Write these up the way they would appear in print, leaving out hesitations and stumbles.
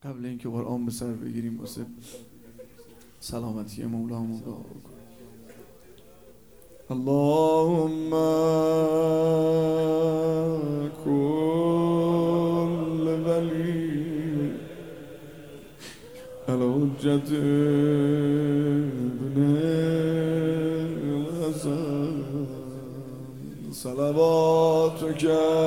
قبل اینکه قرآن به سر بگیریم واسه سلامتی مولامون دعا کنیم. اللهم كل ولي الحجة ابن الحسن صلواتك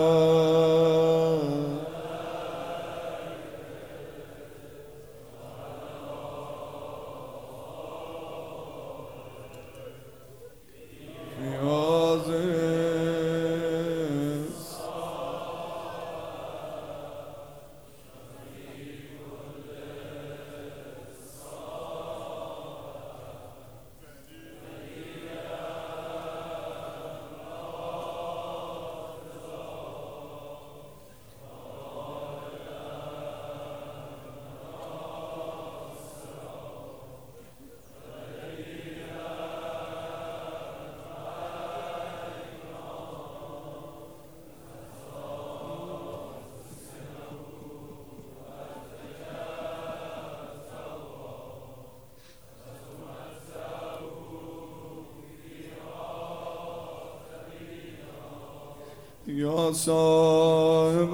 يا صاحب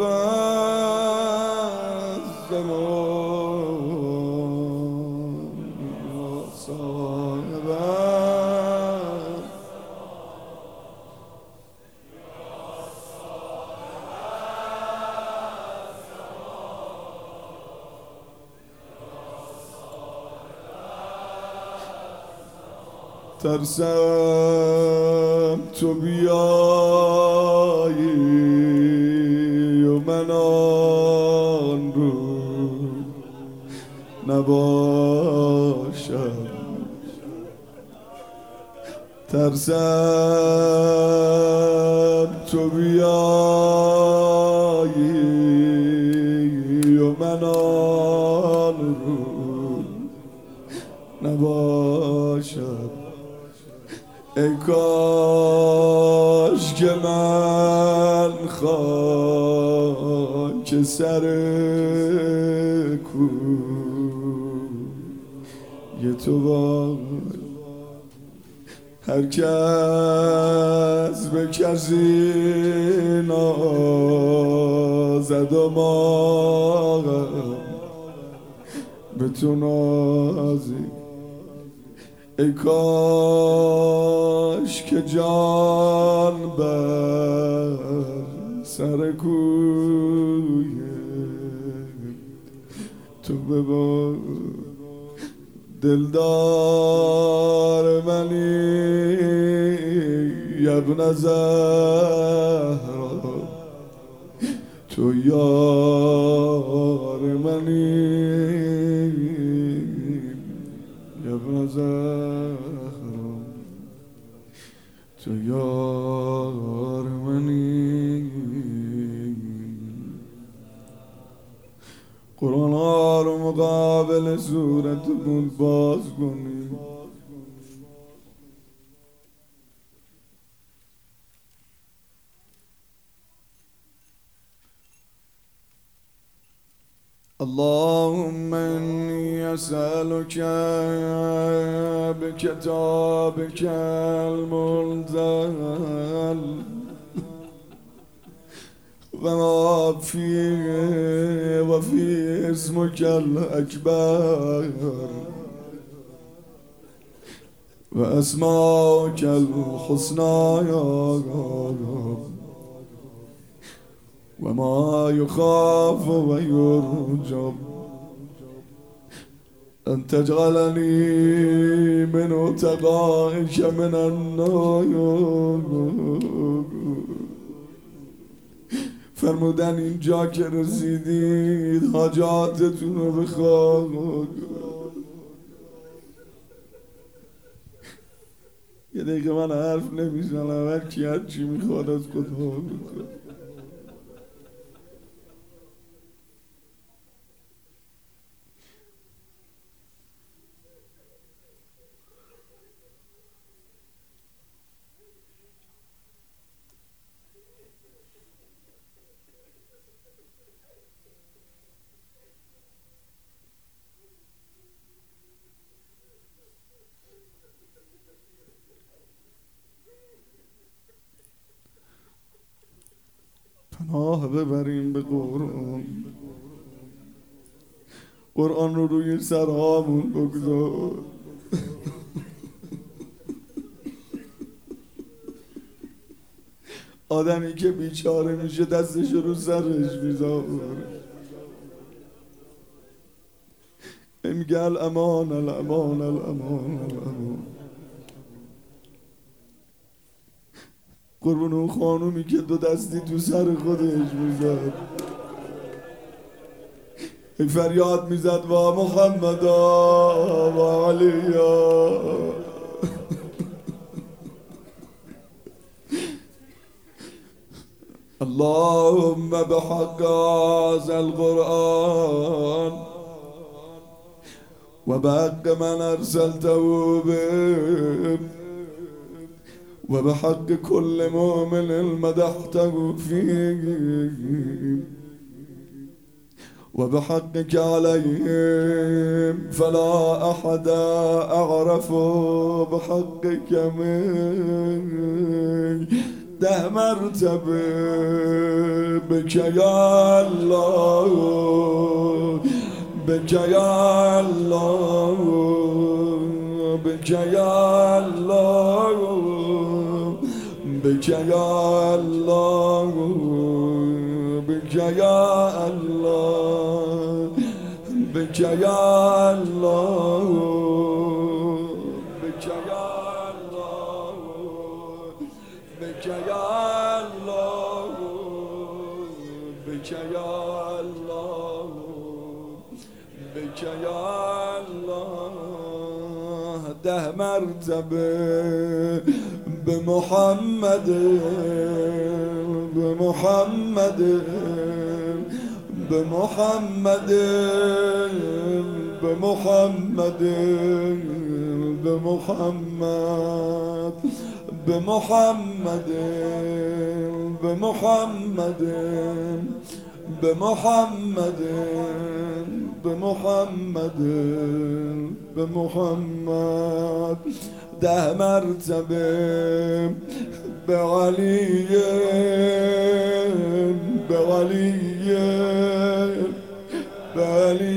الزمان يا صاحب ترسم تو بیایی و من آن رو نباشم ترسم تو بیایی و من آن رو نباشم ای کاش که من خاک سر کوی تو باد هر کس به کسی نازد و ما به تو نازی ای کاش که جان بر سر کوی تو ببار دلدار منی ابن زهرا تو یار منی ابن زهرا تو یار منی قرآن ها رو مقابل صورت بود باز کنیم اللهم إني أسألك بكتابك المنزل وما فيه وفي اسمك الأكبر وأسماؤك الحسنى يا رب وما يخاف ويرجى أن تجعلني من عتقائك من النار فرمودن اینجا که رسیدید حاجاتتون رو بخواه یه دقیقه من حرف نمیزنم هر کی هر چی میخواد از خدا بکنه ببریم به قرآن. قرآن رو روی سرهامون بگذار. آدمی که بیچاره میشه دستش رو سرش میذاره، میگه الامان الامان الامان الامان. قربون اون خانومی که دو دستی تو سر خودش میزد، فریاد میزد و محمدا و علیا. اللهم بحق هذا القرآن وبحق من أرسلته به وبحق كل مؤمن مدحته فيه وبحقك عليهم فلا أحد أعرف بحقك منك. 10 مرتبه بك يا الله، بك يا الله، بك يا الله، بك يا الله، بك يا الله، بك يا الله، بك يا الله، بك يا الله، بك يا الله، بك يا الله. 10 مرتبه بمحمد بمحمد بمحمد بمحمد بمحمد بمحمد بمحمد بمحمد بمحمد بمحمد. 10 مرتبه بعلي بعلي بعلي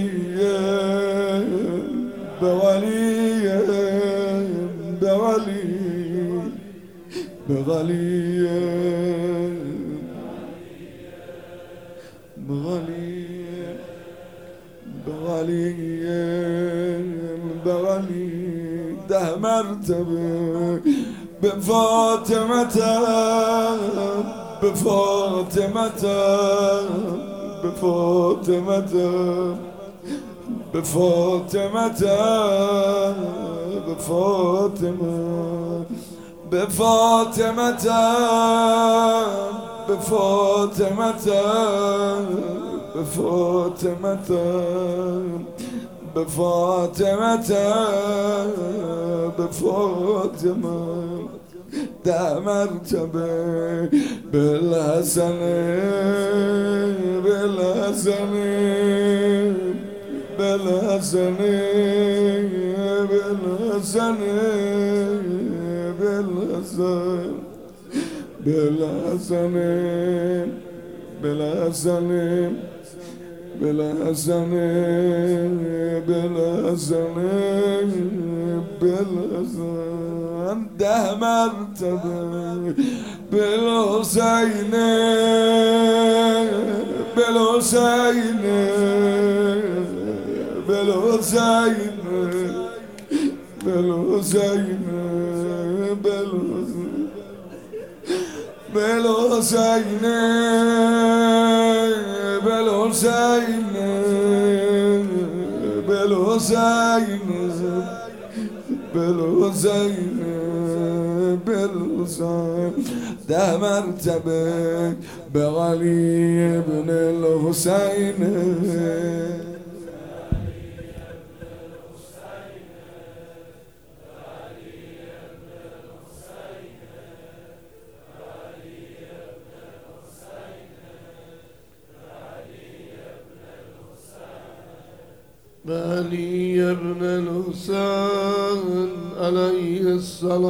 بعلي بعلي بغلي بغلي بغلي بغلي. 10 مرتبه بفاطمة بفاطمة بفاطمة بفاطمة بفاطمة بفاطمة بفاطمة بفاطمة بفاطمة بفاطمة. 10 مرتبه بالحسن بالحسن بالحسن بالحسن بالحسن بالحسن بالحسن بالحسن بالحسن بالحسن. 10 مرتبه بالحسين بالحسين بالحسين بالحسين بالحسين بالحسين بالحسين بالحسين بالحسين. 10 مرتبه بعلي بن الحسين علي بن الحسين عليه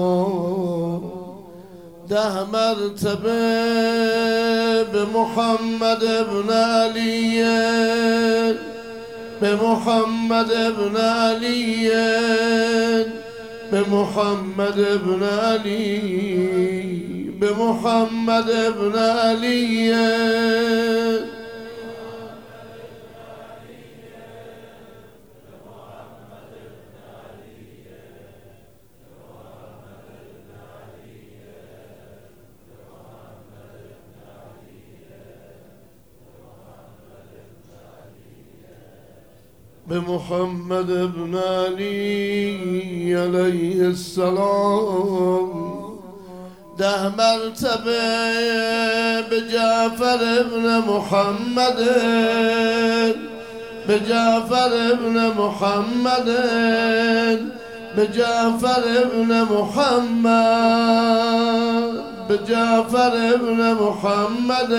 السلام. 10 مرتبه بمحمد محمد ابن علی به محمد ابن علی به محمد ابن علی به محمد ابن علی به محمد ابن علی علیه السلام 10 مرتبه به جعفر ابن محمد به جعفر ابن محمد به جعفر ابن محمد به جعفر ابن محمد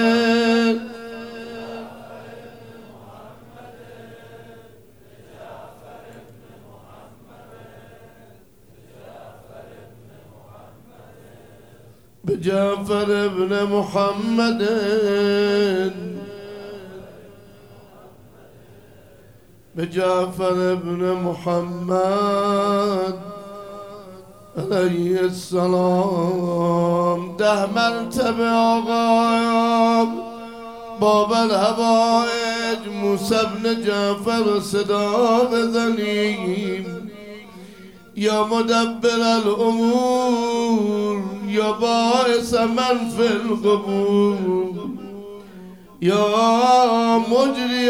به جعفر ابن محمد به جعفر ابن محمد علیه السلام 10 مرتبه آقا باب الهوائج موسی بن جعفر صدا بزنیم یا مدبر الامور یا باعث من فی القبور یا مجری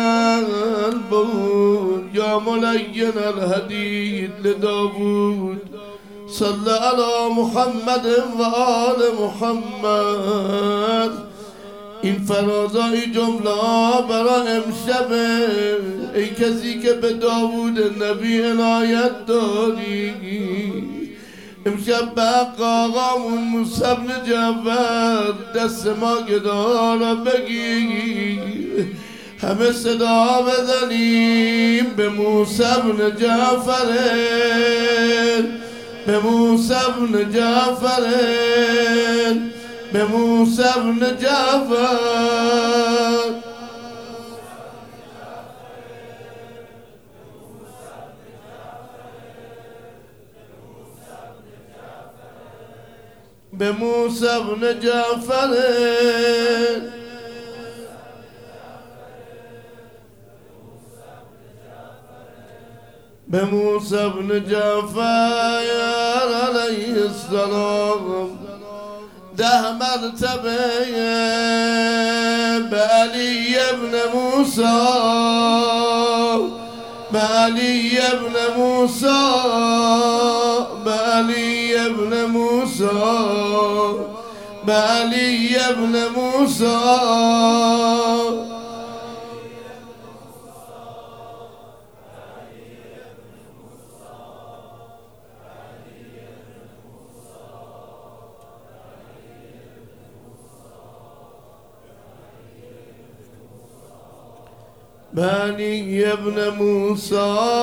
البور یا ملین الحدید لداود صلی علی محمد و آل محمد. این فرازای جمله برای امشب ای کسی که به داوود نبی عنایت داری امشب به حق آقامون موسی بن جعفر دست ما گدارا بگی همه صدا بزنیم به موسی بن جعفر به موسی بن جعفر به موسی بن جعفر به موسی بن جعفر به موسی بن جعفر علیه السلام 10 مرتبه به علی ابن موسی به علی ابن موسی به علی ابن موسی به علی ابن موسی علی ابن موسی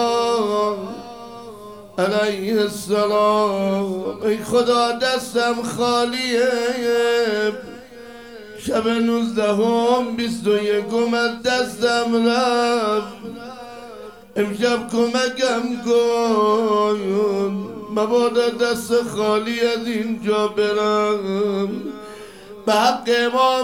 علیه السلام. ای خدا دستم خالیه شب 19 21 از دستم رفت امشب کمکم کن مبادا دست خالی از اینجا برم. به حق امام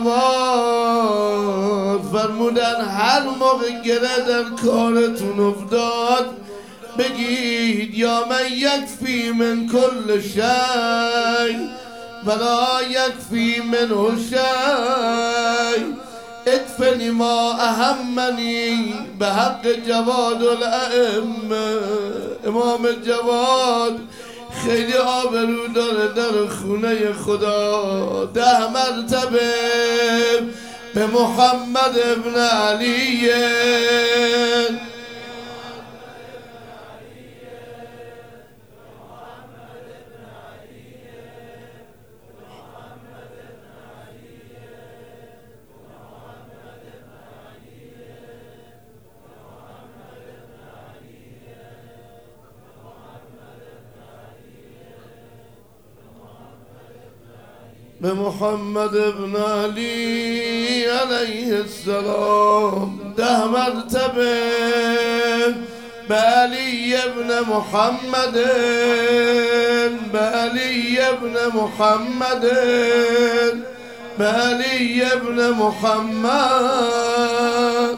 جواد فرمودن هر موقع گره در کارتون افتاد بگید یا من یکفی من کل شی ولا یکفی منه شی اکفنی ما اهمنی به حق جواد الائمه. امام جواد خیلی آبرو داره در خونه خدا. 10 مرتبه به محمد ابن علی به محمد ابن علی علیه السلام 10 مرتبه به علی ابن محمد به علی ابن محمد به علی ابن محمد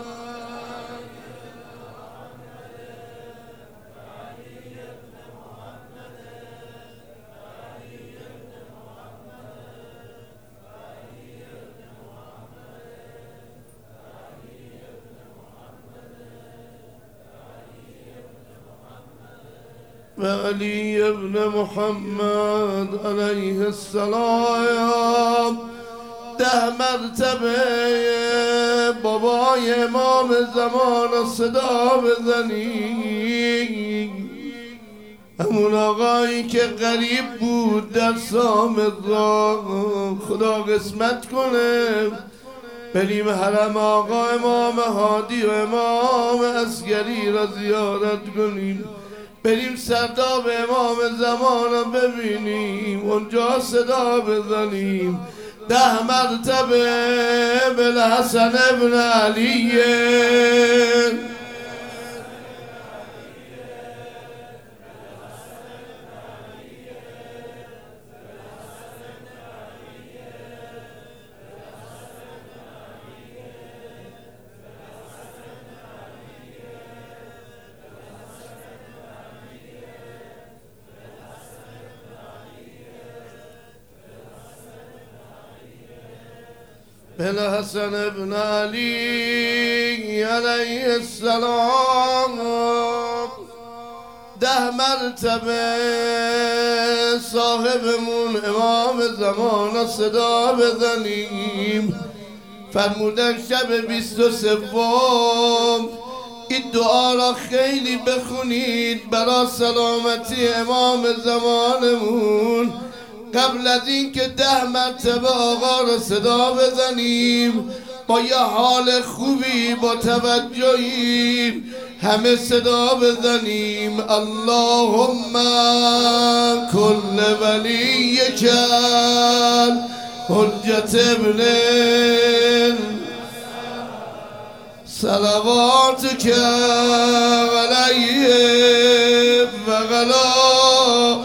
علی ابن محمد علیه السلام 10 مرتبه بابای امام زمان صدا بزنی، همون آقایی که غریب بود در سامرا، خدا قسمت کنه بریم حرم آقا امام هادی و امام عسکری را زیارت کنیم، بریم سرداب امام زمان رو ببینیم، اونجا صدا بزنیم 10 مرتبه بالحسن ابن علی بالحسن ابن علی علیه السلام 10 مرتبه صاحبمون امام زمان صدا بزنیم. فرمودن شب 23 این دعا را خیلی بخونید برای سلامتی امام زمانمون. قبل از این که 10 مرتبه آقا را صدا بزنیم، با یه حال خوبی با توجهی همه صدا بزنیم اللهم کل ولی کل حجت ابن صلواتک علیه و غلا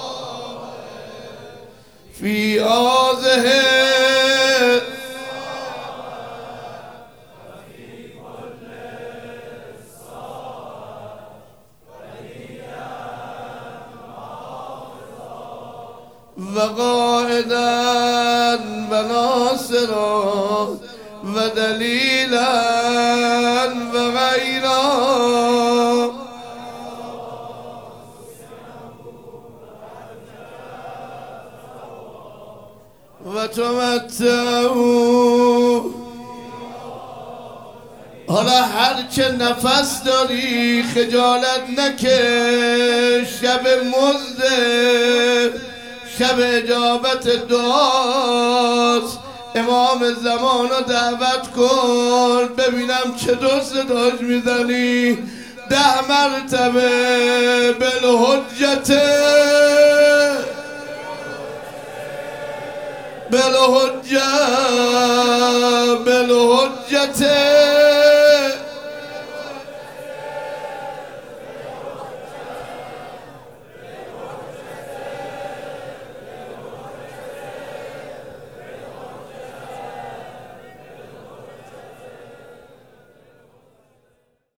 فی آزه و قائدا و ناصرا و دلیلا و غیرا و تمتعوا. حالا هر چه نفس داری خجالت نکش، شب مزده، شب اجابت دعاست. امام زمان رو دعوت کن ببینم چطور صداش میزنی. 10 مرتبه بالحجت بالحجت بالحجت